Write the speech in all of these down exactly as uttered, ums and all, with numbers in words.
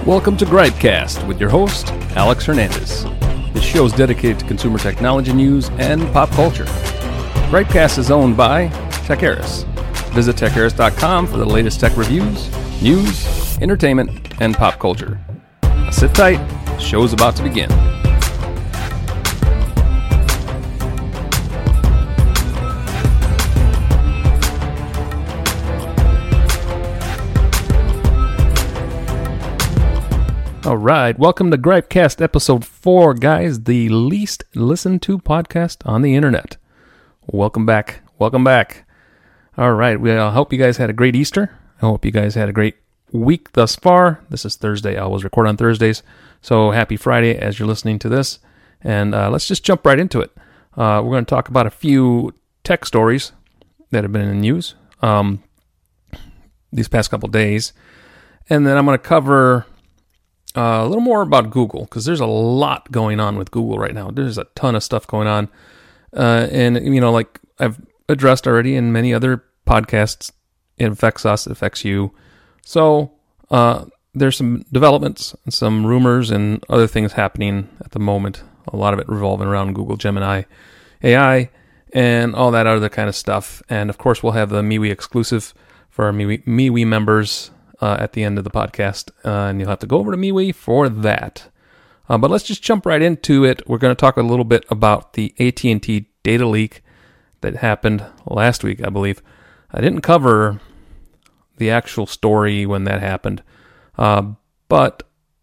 Welcome to Gripecast with your host, Alex Hernandez. This show is dedicated to consumer technology news and pop culture. Gripecast is owned by Techaris. Visit Techaris dot com for the latest tech reviews, news, entertainment, and pop culture. Now sit tight, the show's about to begin. All right, welcome to Gripecast episode four, guys, the least listened to podcast on the internet. Welcome back, welcome back. All right, we I hope you guys had a great Easter. I hope you guys had a great week thus far. This is Thursday. I always record on Thursdays, so happy Friday as you're listening to this. And uh, let's just jump right into it. Uh, we're going to talk about a few tech stories that have been in the news um, these past couple days. And then I'm going to cover Uh, a little more about Google, because there's a lot going on with Google right now. There's a ton of stuff going on. Uh, and, you know, like I've addressed already in many other podcasts, it affects us, it affects you. So uh, there's some developments and some rumors and other things happening at the moment. A lot of it revolving around Google Gemini A I and all that other kind of stuff. And, of course, we'll have the MeWe exclusive for our MeWe, MeWe members Uh, at the end of the podcast, uh, and you'll have to go over to MeWe for that. Uh, but let's just jump right into it. We're going to talk a little bit about the A T and T data leak that happened last week, I believe. I didn't cover the actual story when that happened, uh, but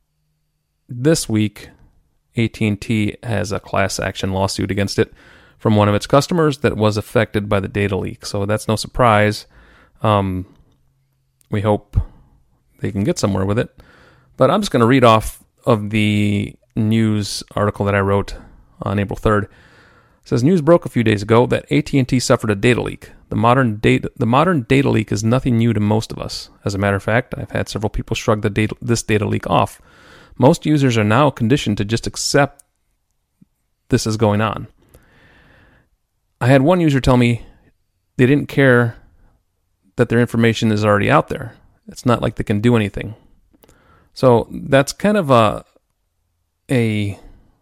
this week, A T and T has a class action lawsuit against it from one of its customers that was affected by the data leak. So that's no surprise. Um, we hope they can get somewhere with it. But I'm just going to read off of the news article that I wrote on April third. It says, news broke a few days ago that A T and T suffered a data leak. The modern data, the modern data leak is nothing new to most of us. As a matter of fact, I've had several people shrug the data, this data leak off. Most users are now conditioned to just accept this is going on. I had one user tell me they didn't care that their information is already out there. It's not like they can do anything. So that's kind of a, a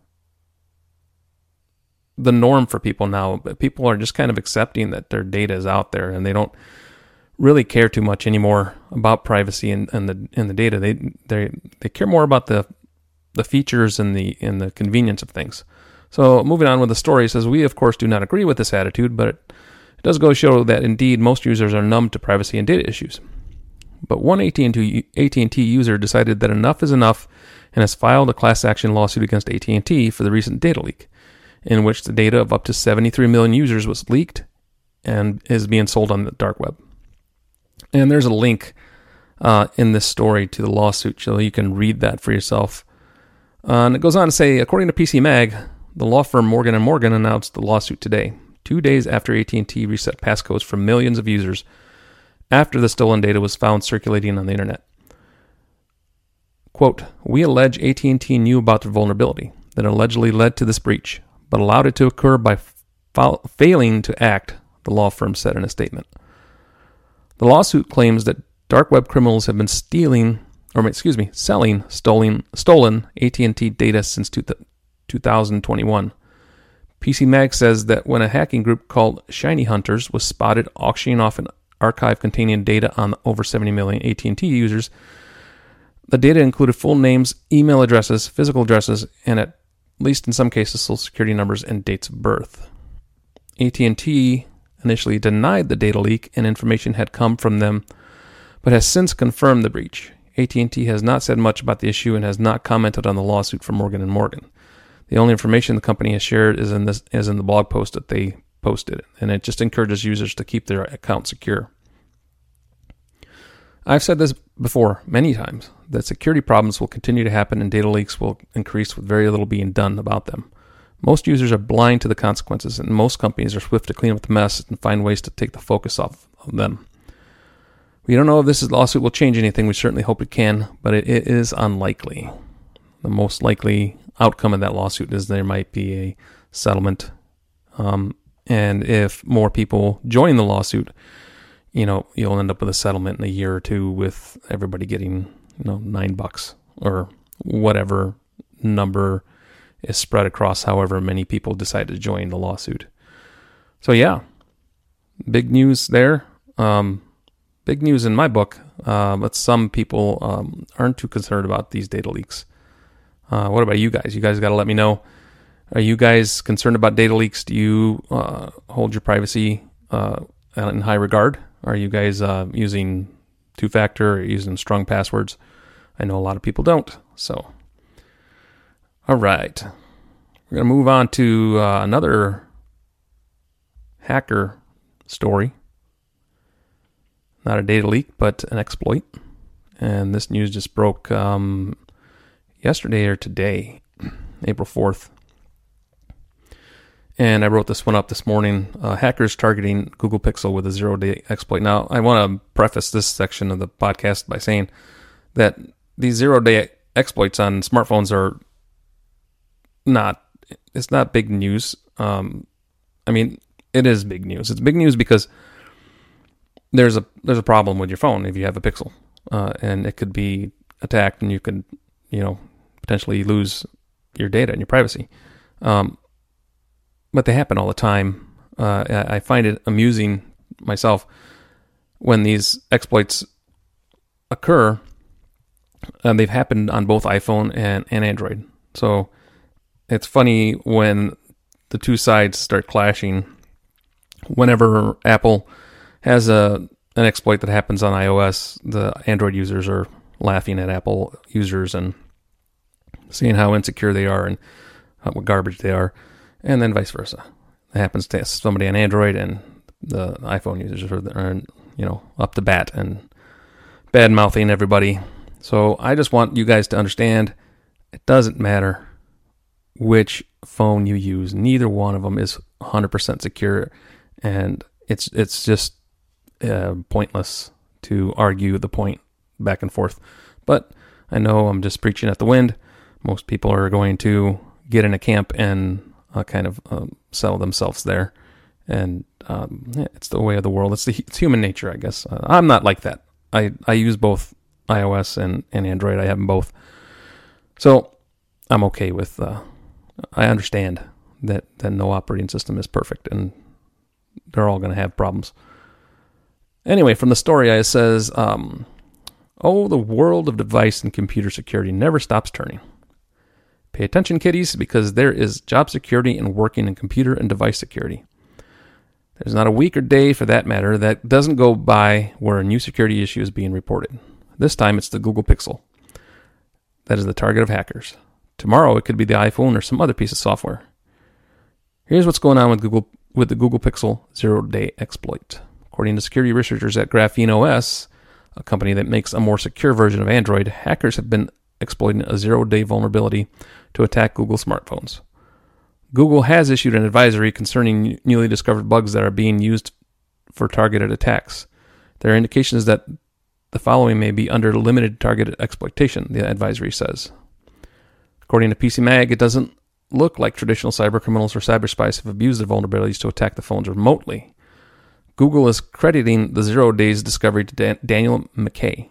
the norm for people now. But people are just kind of accepting that their data is out there, and they don't really care too much anymore about privacy and, and the and the data. They they they care more about the the features and the and the convenience of things. So moving on with the story, it says, we of course do not agree with this attitude, but it, it does go to show that indeed most users are numb to privacy and data issues. But one A T and T A T and T user decided that enough is enough and has filed a class action lawsuit against A T and T for the recent data leak, in which the data of up to seventy-three million users was leaked and is being sold on the dark web. And there's a link uh, in this story to the lawsuit, so you can read that for yourself. Uh, and it goes on to say, according to P C Mag, the law firm Morgan and Morgan announced the lawsuit today, two days after A T and T reset passcodes for millions of users after the stolen data was found circulating on the internet. Quote, we allege A T and T knew about the vulnerability that allegedly led to this breach, but allowed it to occur by fa- failing to act, the law firm said in a statement. The lawsuit claims that dark web criminals have been stealing, or excuse me, selling stolen, stolen A T and T data since two thousand twenty-one. P C Mag says that when a hacking group called Shiny Hunters was spotted auctioning off an archive containing data on over seventy million A T and T users, the data included full names, email addresses, physical addresses, and at least in some cases, social security numbers and dates of birth. A T and T initially denied the data leak and information had come from them, but has since confirmed the breach. A T and T has not said much about the issue and has not commented on the lawsuit from Morgan and Morgan. The only information the company has shared is in this is in the blog post that they posted, and it just encourages users to keep their account secure. I've said this before many times, that security problems will continue to happen and data leaks will increase with very little being done about them. Most users are blind to the consequences, and most companies are swift to clean up the mess and find ways to take the focus off of them. We don't know if this lawsuit will change anything. We certainly hope it can, but it, it is unlikely. The most likely outcome of that lawsuit is there might be a settlement. Um, and if more people join the lawsuit, you know, you'll end up with a settlement in a year or two with everybody getting, you know, nine bucks or whatever number is spread across however many people decide to join the lawsuit. So yeah, big news there. Um, big news in my book, uh, but some people um, aren't too concerned about these data leaks. Uh, what about you guys? You guys got to let me know. Are you guys concerned about data leaks? Do you uh, hold your privacy uh, in high regard? Are you guys uh, using two-factor or using strong passwords? I know a lot of people don't. So, all right. We're going to move on to uh, another hacker story. Not a data leak, but an exploit. And this news just broke um, yesterday or today, April fourth. And I wrote this one up this morning. Uh, hackers targeting Google Pixel with a zero-day exploit. Now, I want to preface this section of the podcast by saying that these zero-day exploits on smartphones are not, it's not big news. Um, I mean, it is big news. It's big news because there's a there's a problem with your phone if you have a Pixel. Uh, and it could be attacked and you could, you know, potentially lose your data and your privacy. Um But they happen all the time. Uh, I find it amusing myself when these exploits occur. Uh, they've happened on both iPhone and, and Android. So it's funny when the two sides start clashing. Whenever Apple has a an exploit that happens on iOS, the Android users are laughing at Apple users and seeing how insecure they are and what garbage they are. And then vice versa. It happens to somebody on Android, and the iPhone users are, are you know, up to bat and bad-mouthing everybody. So I just want you guys to understand, it doesn't matter which phone you use. Neither one of them is one hundred percent secure, and it's it's just uh, pointless to argue the point back and forth. But I know I'm just preaching at the wind. Most people are going to get in a camp and Uh, kind of um, sell themselves there, and um, yeah, it's the way of the world. It's the it's human nature, I guess. Uh, I'm not like that. I, I use both iOS and, and Android. I have them both, so I'm okay with. Uh, I understand that that no operating system is perfect, and they're all going to have problems. Anyway, from the story, it says, um, "Oh, the world of device and computer security never stops turning. Pay attention, kiddies, because there is job security and working in computer and device security. There's not a week or day, for that matter, that doesn't go by where a new security issue is being reported. This time, it's the Google Pixel that is the target of hackers. Tomorrow, it could be the iPhone or some other piece of software. Here's what's going on with Google with the Google Pixel zero-day exploit. According to security researchers at Graphene O S, a company that makes a more secure version of Android, hackers have been exploiting a zero-day vulnerability to attack Google smartphones. Google has issued an advisory concerning newly discovered bugs that are being used for targeted attacks. There are indications that the following may be under limited targeted exploitation, the advisory says. According to P C Mag, it doesn't look like traditional cybercriminals or cyber spies have abused their vulnerabilities to attack the phones remotely. Google is crediting the zero days discovery to Dan- Daniel McKay,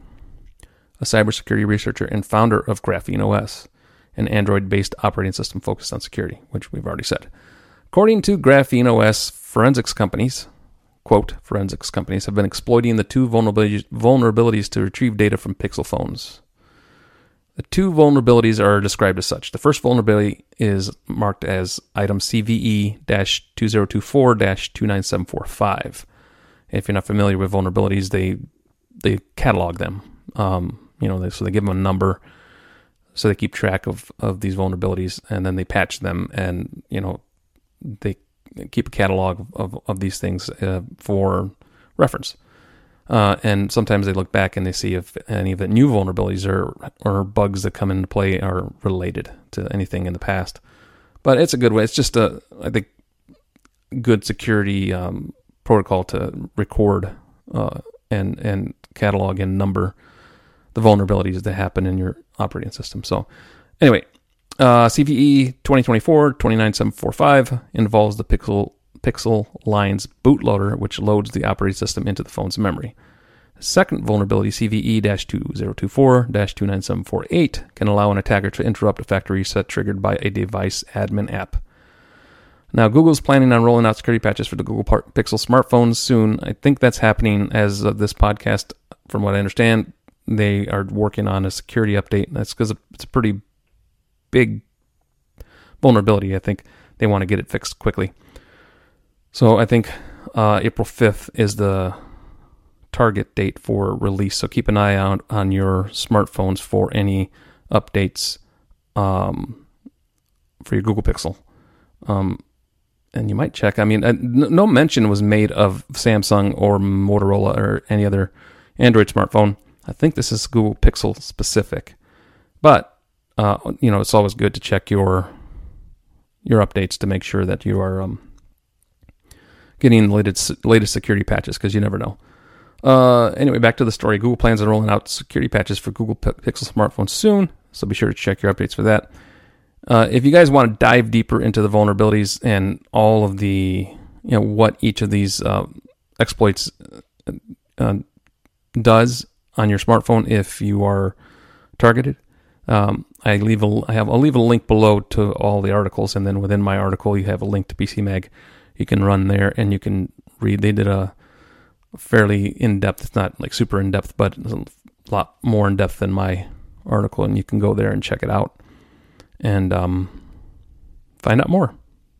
a cybersecurity researcher and founder of Graphene O S, an Android-based operating system focused on security, which we've already said. According to Graphene O S, forensics companies, quote, forensics companies have been exploiting the two vulnerabilities, vulnerabilities to retrieve data from Pixel phones. The two vulnerabilities are described as such. The first vulnerability is marked as item C V E two zero two four dash two nine seven four five. If you're not familiar with vulnerabilities, they they catalog them. Um, you know, they, so they give them a number, so they keep track of, of these vulnerabilities, and then they patch them, and, you know, they keep a catalog of, of, of these things uh, for reference. Uh, and sometimes they look back and they see if any of the new vulnerabilities or, or bugs that come into play are related to anything in the past. But it's a good way. It's just a, I think, good security um, protocol to record uh, and, and catalog and number the vulnerabilities that happen in your operating system. So anyway, uh, C V E twenty twenty-four dash two nine seven four five involves the Pixel Pixel Lines bootloader, which loads the operating system into the phone's memory. Second vulnerability, C V E two zero two four dash two nine seven four eight, can allow an attacker to interrupt a factory reset triggered by a device admin app. Now, Google's planning on rolling out security patches for the Google Pixel smartphones soon. I think that's happening as of this podcast. From what I understand, they are working on a security update. That's because it's a pretty big vulnerability. I think they want to get it fixed quickly. So I think uh, April fifth is the target date for release. So keep an eye out on your smartphones for any updates um, for your Google Pixel. Um, and you might check. I mean, uh, no mention was made of Samsung or Motorola or any other Android smartphone. I think this is Google Pixel specific. But, uh, you know, it's always good to check your your updates to make sure that you are um, getting the latest, latest security patches, because you never know. Uh, anyway, back to the story. Google plans on rolling out security patches for Google P- Pixel smartphones soon, so be sure to check your updates for that. Uh, if you guys want to dive deeper into the vulnerabilities and all of the, you know, what each of these uh, exploits uh, does on your smartphone if you are targeted, um, I leave a I have I'll leave a link below to all the articles, and then within my article you have a link to P C Mag. You can run there and you can read. They did a fairly in-depth, it's not like super in-depth, but it's a lot more in-depth than my article, and you can go there and check it out and um, find out more.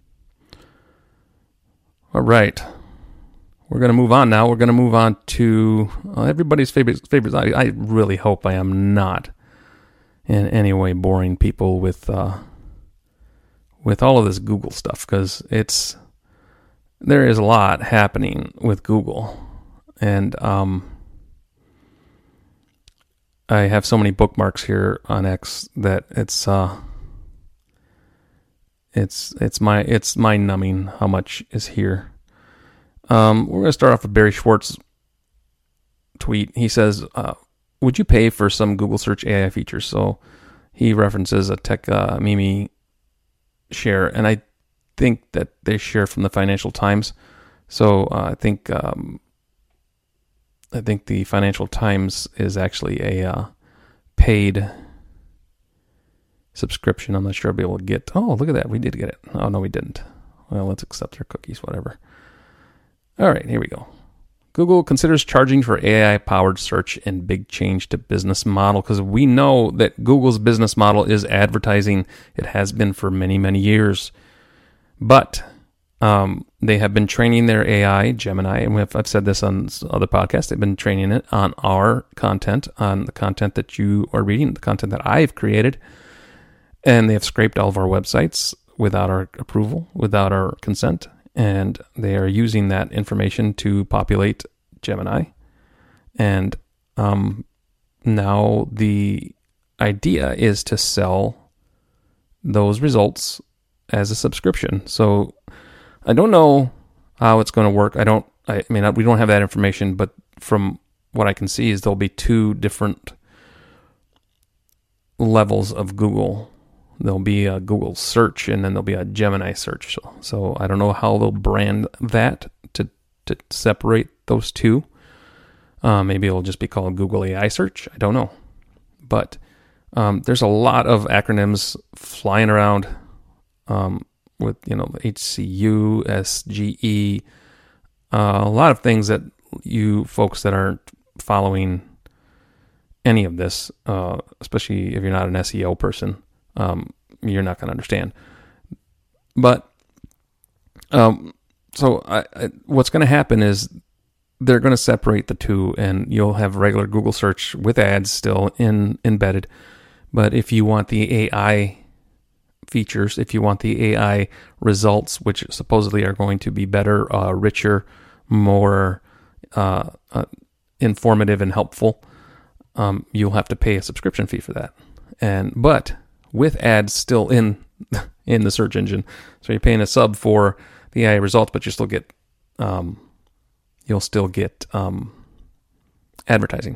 All right. We're going to move on now. We're going to move on to uh, everybody's favorite favorites. I, I really hope I am not in any way boring people with uh, with all of this Google stuff, because it's there is a lot happening with Google. And um, I have so many bookmarks here on X that it's uh, it's it's my it's mind numbing how much is here. Um, we're gonna start off with Barry Schwartz tweet. He says, uh, "Would you pay for some Google Search A I features?" So he references a Tech uh, Mimi share, and I think that they share from the Financial Times. So uh, I think. Um, I think the Financial Times is actually a uh, paid subscription. I'm not sure I'll be able to get. Oh, look at that. We did get it. Oh, no, we didn't. Well, let's accept their cookies, whatever. All right, here we go. Google considers charging for A I-powered search and big change to business model, because we know that Google's business model is advertising. It has been for many, many years. But Um, they have been training their A I, Gemini, and I've said this on other podcasts, they've been training it on our content, on the content that you are reading, the content that I've created, and they have scraped all of our websites without our approval, without our consent, and they are using that information to populate Gemini. And um, now the idea is to sell those results as a subscription. So I don't know how it's going to work. I don't, I mean, we don't have that information, but from what I can see is there'll be two different levels of Google. There'll be a Google search, and then there'll be a Gemini search. So, so I don't know how they'll brand that to, to separate those two. Uh, maybe it'll just be called Google A I search. I don't know. But um, there's a lot of acronyms flying around, um, with, you know, H C U, S G E, uh, a lot of things that you folks that aren't following any of this, uh, especially if you're not an S E O person, um, you're not going to understand. But um, so I, I, what's going to happen is they're going to separate the two, and you'll have regular Google search with ads still in embedded. But if you want the A I features, if you want the A I results, which supposedly are going to be better, uh, richer, more uh, uh, informative and helpful, um, you'll have to pay a subscription fee for that. And but with ads still in in the search engine, so you're paying a sub for the A I results, but you still get um, you'll still get um, advertising.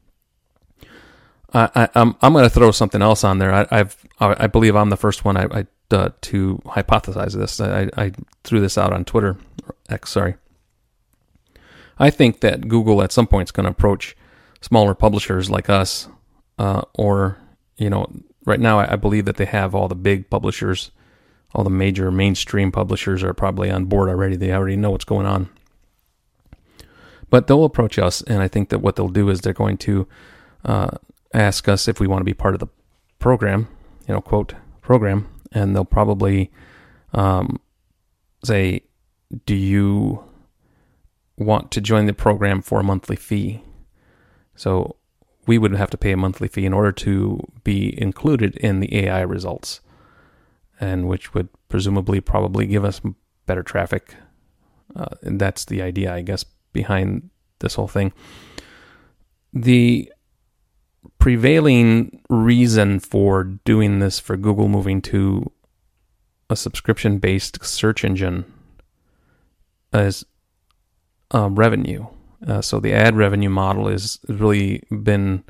I, I, I'm I'm going to throw something else on there. I, I've I believe I'm the first one I, I uh, to hypothesize this. I, I threw this out on Twitter, X, sorry. I think that Google at some point is going to approach smaller publishers like us, uh, or, you know, right now I, I believe that they have all the big publishers, all the major mainstream publishers are probably on board already. They already know what's going on. But they'll approach us, and I think that what they'll do is they're going to uh, ask us if we want to be part of the program, you know, quote, program, and they'll probably um, say, do you want to join the program for a monthly fee? So we would have to pay a monthly fee in order to be included in the A I results, and which would presumably probably give us better traffic. Uh, and that's the idea, I guess, behind this whole thing. The prevailing reason for doing this, for Google moving to a subscription-based search engine, is uh, revenue. Uh, so the ad revenue model has really been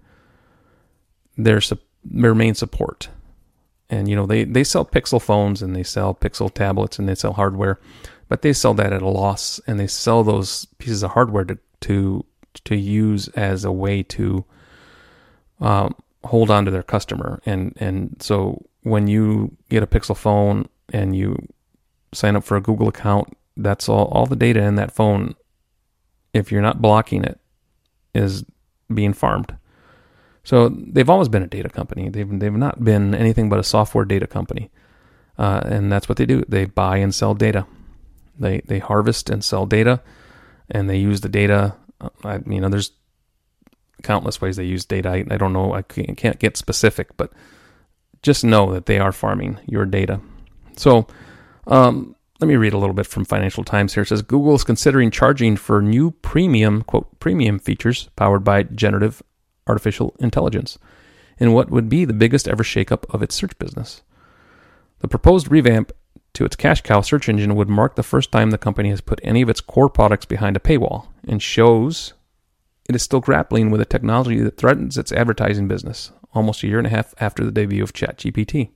their their main support. And, you know, they, they sell Pixel phones and they sell Pixel tablets and they sell hardware, but they sell that at a loss, and they sell those pieces of hardware to to, to use as a way to um, hold on to their customer. And, and so when you get a Pixel phone and you sign up for a Google account, that's all, all the data in that phone, if you're not blocking it, is being farmed. So they've always been a data company. They've they've not been anything but a software data company, uh, and that's what they do. They buy and sell data. They they harvest and sell data, and they use the data. Uh, I, you know, there's countless ways they use data. I, I don't know. I can't, can't get specific, but just know that they are farming your data. So um, let me read a little bit from Financial Times here. It says Google is considering charging for new premium, quote, premium features powered by generative artificial intelligence in what would be the biggest ever shakeup of its search business. The proposed revamp to its cash cow search engine would mark the first time the company has put any of its core products behind a paywall, and shows it is still grappling with a technology that threatens its advertising business almost a year and a half after the debut of ChatGPT.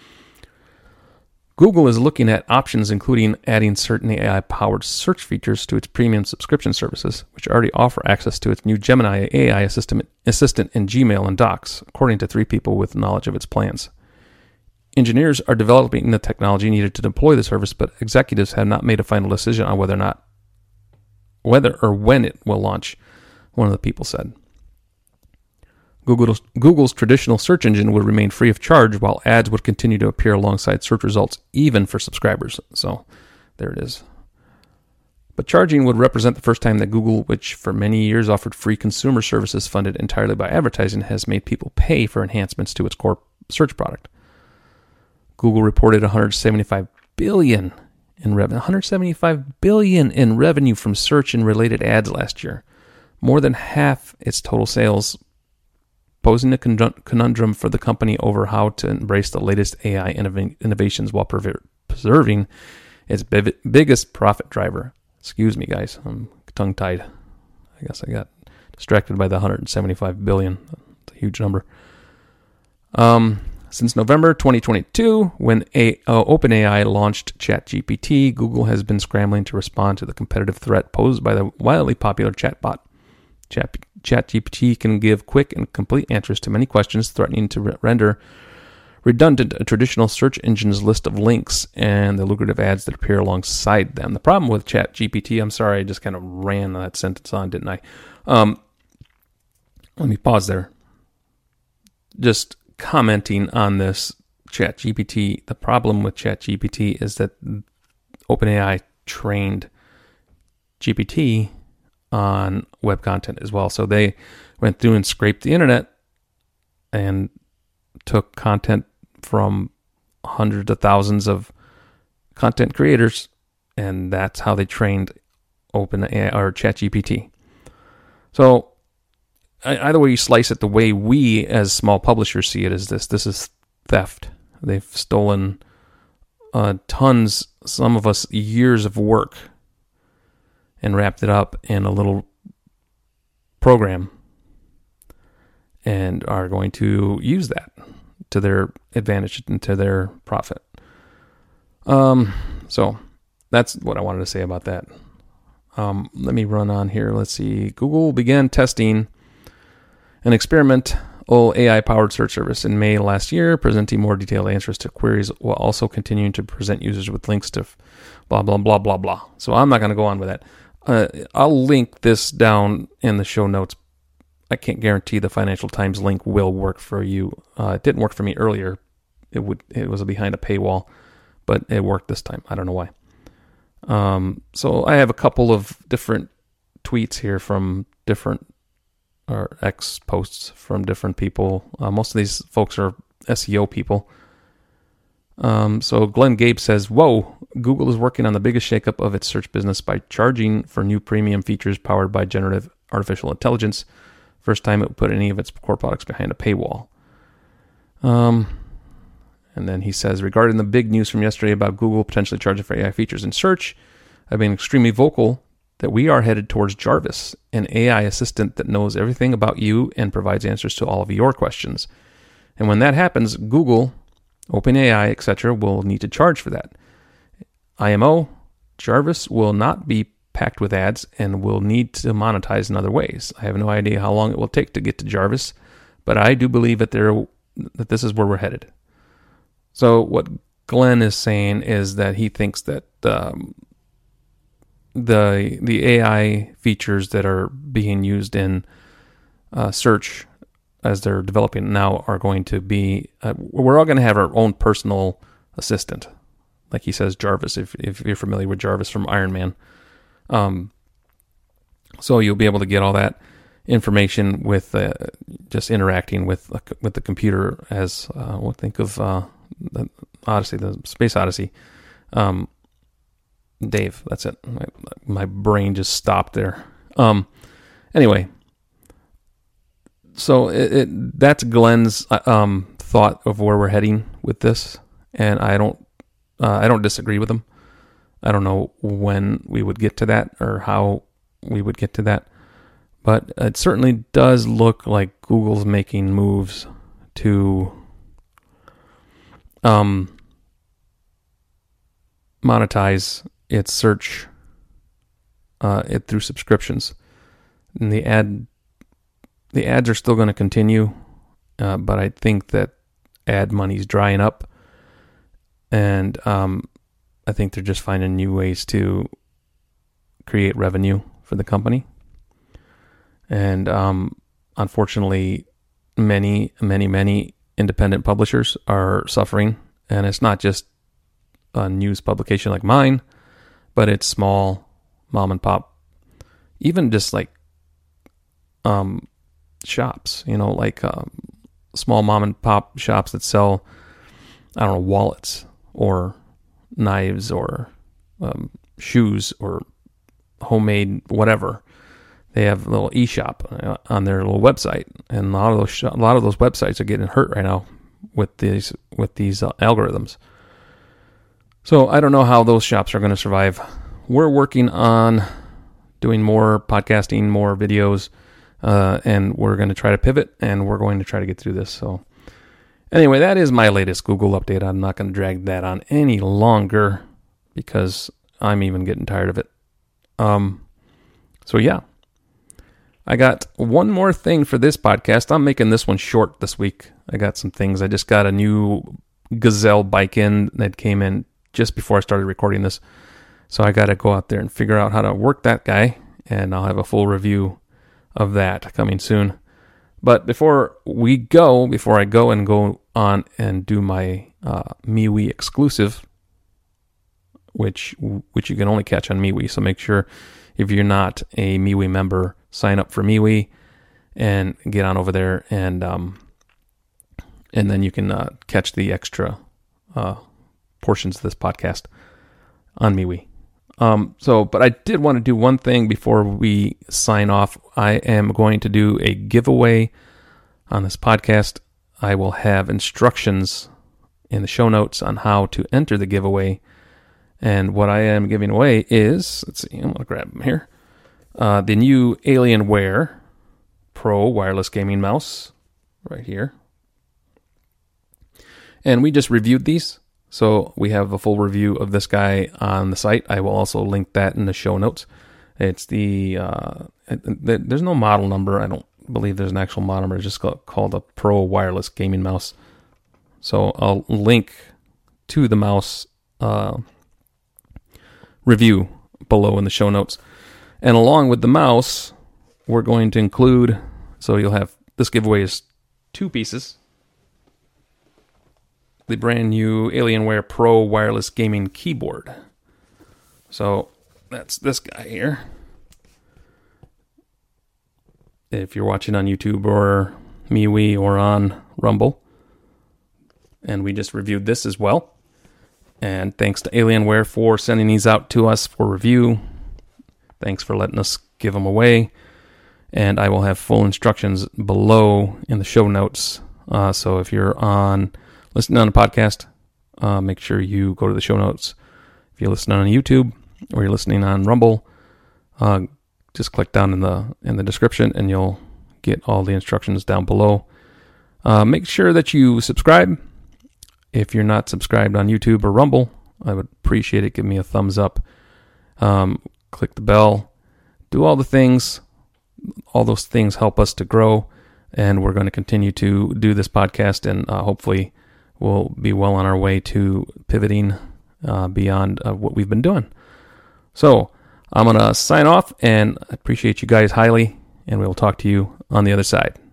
Google is looking at options including adding certain A I-powered search features to its premium subscription services, which already offer access to its new Gemini A I assistant, assistant in Gmail and Docs, according to three people with knowledge of its plans. Engineers are developing the technology needed to deploy the service, but executives have not made a final decision on whether or not, whether or when it will launch, one of the people said. Google's, Google's traditional search engine would remain free of charge, while ads would continue to appear alongside search results, even for subscribers. So there it is. But charging would represent the first time that Google, which for many years offered free consumer services funded entirely by advertising, has made people pay for enhancements to its core search product. Google reported one hundred seventy-five billion dollars in revenue, one hundred seventy-five billion dollars in revenue from search and related ads last year, more than half its total sales, posing a conundrum for the company over how to embrace the latest A I innovations while preserving its biggest profit driver. Excuse me, guys. I'm tongue-tied. I guess I got distracted by the one hundred seventy-five billion dollars. It's a huge number. Um, since November twenty twenty-two, when a, uh, OpenAI launched ChatGPT, Google has been scrambling to respond to the competitive threat posed by the wildly popular chatbot. Chat ChatGPT can give quick and complete answers to many questions, threatening to re- render redundant a traditional search engine's list of links and the lucrative ads that appear alongside them. The problem with ChatGPT, I'm sorry, I just kind of ran that sentence on, didn't I? Um, let me pause there. Just commenting on this ChatGPT, the problem with ChatGPT is that OpenAI trained G P T on web content as well. So they went through and scraped the internet and took content from hundreds of thousands of content creators, and that's how they trained OpenAI or ChatGPT. So either way you slice it, the way we as small publishers see it is this. This is theft. They've stolen uh, tons, some of us years of work, and wrapped it up in a little program and are going to use that to their advantage and to their profit. Um, so that's what I wanted to say about that. Um, let me run on here. Let's see. Google began testing an experimental A I-powered search service in May last year, presenting more detailed answers to queries while also continuing to present users with links to blah, blah, blah, blah, blah. So I'm not going to go on with that. Uh, I'll link this down in the show notes. I can't guarantee the Financial Times link will work for you. Uh, it didn't work for me earlier. It would. It was behind a paywall, but it worked this time. I don't know why. Um, so I have a couple of different tweets here from different or X posts from different people. Uh, most of these folks are S E O people. Um, so Glenn Gabe says, whoa, Google is working on the biggest shakeup of its search business by charging for new premium features powered by generative artificial intelligence. First time it would put any of its core products behind a paywall. Um, and then he says, regarding the big news from yesterday about Google potentially charging for A I features in search, I've been extremely vocal that we are headed towards Jarvis, an A I assistant that knows everything about you and provides answers to all of your questions. And when that happens, Google, OpenAI, et cetera, will need to charge for that. I M O, Jarvis will not be packed with ads and will need to monetize in other ways. I have no idea how long it will take to get to Jarvis, but I do believe that there that this is where we're headed. So what Glenn is saying is that he thinks that um, the the A I features that are being used in uh, search as they're developing now are going to be, uh, we're all going to have our own personal assistant. Like he says, Jarvis, if if you're familiar with Jarvis from Iron Man. Um, so you'll be able to get all that information with uh, just interacting with uh, with the computer as, uh, we'll think of uh, the Odyssey, the Space Odyssey. Um, Dave, that's it. My, my brain just stopped there. Um, anyway, so it, it that's Glenn's um, thought of where we're heading with this, and I don't uh, I don't disagree with him. I don't know when we would get to that or how we would get to that, but it certainly does look like Google's making moves to um, monetize its search uh, it through subscriptions. And the ad, the ads are still going to continue, uh, but I think that ad money's drying up, and um, I think they're just finding new ways to create revenue for the company. And um, unfortunately, many, many, many independent publishers are suffering. And it's not just a news publication like mine, but it's small mom and pop, even just like um, shops, you know, like um, small mom and pop shops that sell, I don't know, wallets or knives or um, shoes or homemade whatever. They have a little e-shop on their little website, and a lot of those sh- a lot of those websites are getting hurt right now with these with these uh, algorithms. So I don't know how those shops are going to survive. We're working on doing more podcasting, more videos, uh, and we're going to try to pivot, and we're going to try to get through this. So anyway, that is my latest Google update. I'm not going to drag that on any longer because I'm even getting tired of it. Um. So yeah. I got one more thing for this podcast. I'm making this one short this week. I got some things. I just got a new Gazelle bike in that came in just before I started recording this. So I got to go out there and figure out how to work that guy, and I'll have a full review of that coming soon. But before we go, before I go and go on and do my uh, MeWe exclusive, which which you can only catch on MeWe, so make sure if you're not a MeWe member, sign up for MeWe and get on over there, and um, and then you can uh, catch the extra uh, portions of this podcast on MeWe. Um, so, but I did want to do one thing before we sign off. I am going to do a giveaway on this podcast. I will have instructions in the show notes on how to enter the giveaway. And what I am giving away is, let's see, I'm going to grab them here. Uh, the new Alienware Pro wireless gaming mouse right here. And we just reviewed these. So we have a full review of this guy on the site. I will also link that in the show notes. It's the, uh, there's no model number. I don't believe there's an actual model number. It's just called a Pro Wireless Gaming Mouse. So I'll link to the mouse uh, review below in the show notes. And along with the mouse, we're going to include, so you'll have, this giveaway is two pieces. The brand new Alienware Pro Wireless Gaming Keyboard. So that's this guy here. If you're watching on YouTube or MeWe or on Rumble. And we just reviewed this as well. And thanks to Alienware for sending these out to us for review. Thanks for letting us give them away. And I will have full instructions below in the show notes. Uh, so if you're on listening on a podcast, uh, make sure you go to the show notes. If you're listening on YouTube or you're listening on Rumble, uh, just click down in the in the description and you'll get all the instructions down below. Uh, make sure that you subscribe. If you're not subscribed on YouTube or Rumble, I would appreciate it. Give me a thumbs up. Um, click the bell. Do all the things. All those things help us to grow. And we're going to continue to do this podcast, and uh, hopefully we'll be well on our way to pivoting uh, beyond uh, what we've been doing. So I'm going to sign off, and I appreciate you guys highly, and we'll talk to you on the other side.